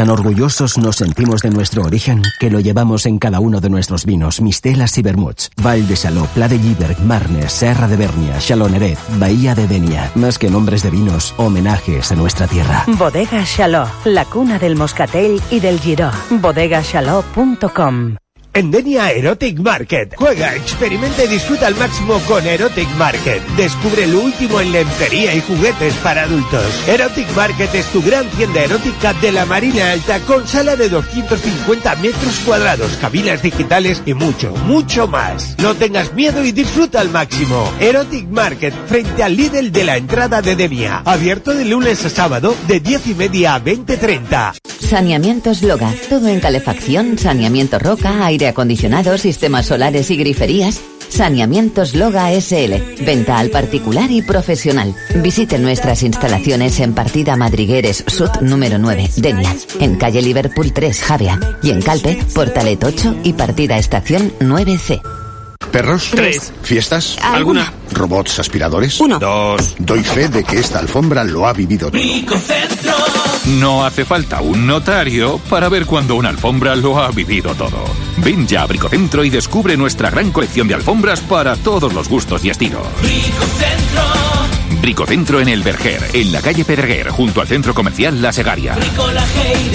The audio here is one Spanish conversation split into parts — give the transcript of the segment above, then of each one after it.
Tan orgullosos nos sentimos de nuestro origen que lo llevamos en cada uno de nuestros vinos, mistelas y vermuts. Val de Saló, Pla de Lliberg, Marnes, Serra de Bernia, Chaloneret, Bahía de Denia. Más que nombres de vinos, homenajes a nuestra tierra. Bodega Chaló, la cuna del moscatel y del giró. bodegachaló.com. En Denia Erotic Market. Juega, experimenta y disfruta al máximo con Erotic Market. Descubre lo último en lencería y juguetes para adultos. Erotic Market es tu gran tienda erótica de la Marina Alta con sala de 250 metros cuadrados, cabinas digitales y mucho, mucho más. No tengas miedo y disfruta al máximo. Erotic Market, frente al Lidl de la entrada de Denia. Abierto de lunes a sábado de 10:30 a 20:30. Saneamientos Loga. Todo en calefacción, saneamiento roca, aire acondicionado, sistemas solares y griferías. Saneamientos Loga SL. Venta al particular y profesional. Visite nuestras instalaciones en Partida Madrigueres Sud número 9, Denia. En calle Liverpool 3, Javea. Y en Calpe, Portalet 8 y Partida Estación 9C. ¿Perros? 3. ¿Fiestas? ¿Alguna? ¿Robots aspiradores? 1. 2. Doy fe de que esta alfombra lo ha vivido todo. Bricocentro. No hace falta un notario para ver cuando una alfombra lo ha vivido todo. Ven ya a Bricocentro y descubre nuestra gran colección de alfombras para todos los gustos y estilos. Bricocentro. Bricocentro en El Verger, en la calle Pedreguer, junto al centro comercial La Segaria. Bricolaje y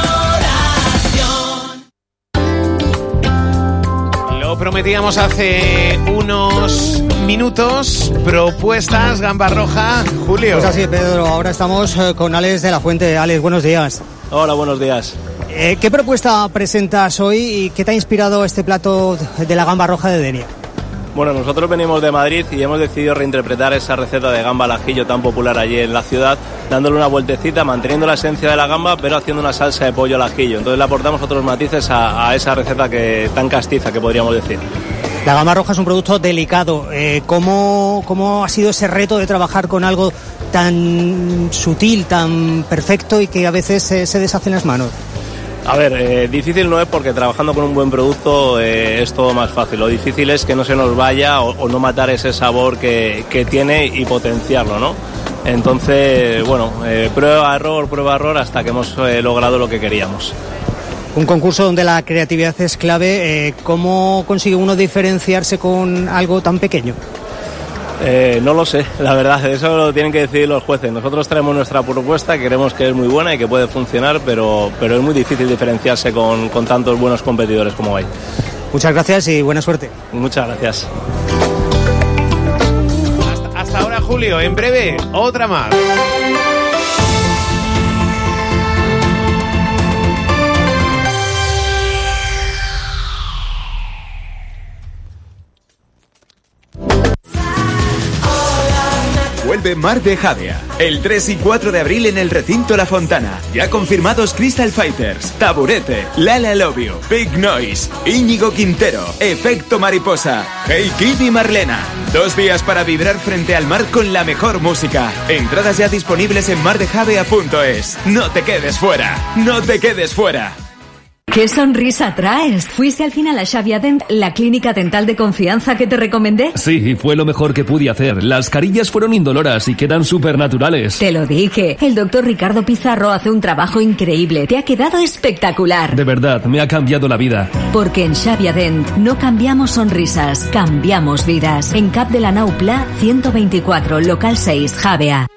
decoración. Lo prometíamos hace unos minutos. Propuestas, gamba roja. Julio. Pues así, Pedro, ahora estamos con Alex de la Fuente. Alex, buenos días. Hola, buenos días. ¿Qué propuesta presentas hoy y qué te ha inspirado este plato de la gamba roja de Denia? Bueno, nosotros venimos de Madrid y hemos decidido reinterpretar esa receta de gamba al ajillo tan popular allí en la ciudad, dándole una vueltecita, manteniendo la esencia de la gamba, pero haciendo una salsa de pollo al ajillo. Entonces le aportamos otros matices a esa receta tan castiza que podríamos decir. La gamba roja es un producto delicado. ¿Cómo ha sido ese reto de trabajar con algo tan sutil, tan perfecto y que a veces se deshace en las manos? A ver, difícil no es porque trabajando con un buen producto es todo más fácil. Lo difícil es que no se nos vaya o no matar ese sabor que tiene y potenciarlo, ¿no? Entonces, bueno, prueba-error hasta que hemos logrado lo que queríamos. Un concurso donde la creatividad es clave. ¿Cómo consigue uno diferenciarse con algo tan pequeño? No lo sé, la verdad, eso lo tienen que decidir los jueces. Nosotros traemos nuestra propuesta, creemos que es muy buena y que puede funcionar, pero es muy difícil diferenciarse con tantos buenos competidores como hay. Muchas gracias y buena suerte. Muchas gracias. Hasta ahora, Julio. En breve, otra más. Vuelve Mar de Javea, el 3 y 4 de abril en el recinto La Fontana. Ya confirmados Crystal Fighters, Taburete, Lala Love You, Big Noise, Íñigo Quintero, Efecto Mariposa, Hey Kid y Marlena. 2 días para vibrar frente al mar con la mejor música. Entradas ya disponibles en mardejavea.es. No te quedes fuera, no te quedes fuera. ¿Qué sonrisa traes? ¿Fuiste al final a Xavia Dent, la clínica dental de confianza que te recomendé? Sí, fue lo mejor que pude hacer. Las carillas fueron indoloras y quedan súper naturales. Te lo dije. El doctor Ricardo Pizarro hace un trabajo increíble. Te ha quedado espectacular. De verdad, me ha cambiado la vida. Porque en Xavia Dent no cambiamos sonrisas, cambiamos vidas. En Cap de la Nau Pla 124, local 6, Javea.